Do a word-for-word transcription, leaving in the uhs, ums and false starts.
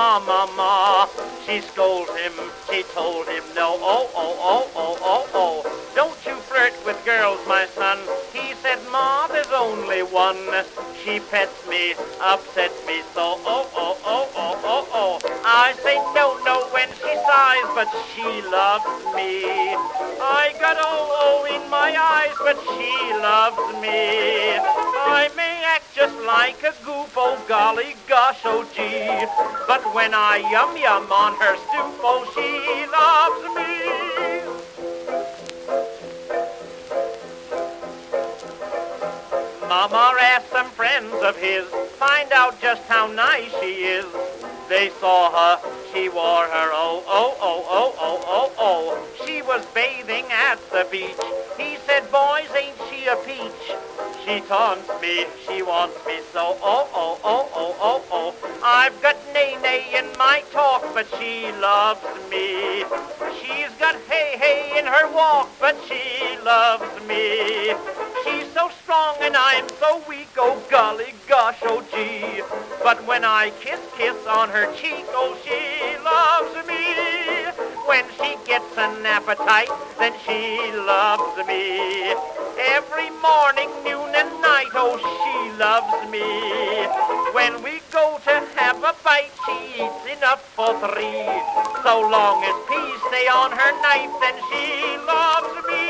ma, ma, ma. She scolded him, she told him no, oh, oh, oh, oh, oh, oh. Don't you flirt with girls, my son. He said, Ma, there's only one. She pets me, upsets me so, oh, oh, oh, oh, oh, oh. I say no, no when she sighs, but she loves me. I got oh, oh in my eyes, but she loves me. I may act just like a goof, oh golly gosh, oh gee. But when I yum yum on her stoop, oh she loves me. Mama asked some friends of his, find out just how nice she is. They saw her, she wore her, oh, oh, oh, oh, oh, oh, oh. She was bathing at the beach. He said, boys, ain't she a peach? She taunts me, she wants me so, oh, oh, oh, oh, oh, oh. I've got nay-nay in my talk, but she loves me. She's got hey-hey in her walk, but she loves me. She's so strong and I'm so weak, oh golly gosh, oh gee. But when I kiss, kiss on her cheek, oh she loves me. When she gets an appetite, then she loves me. Every morning, noon and night, oh she loves me. When we go to have a bite, she eats enough for three. So long as peas stay on her knife, then she loves me.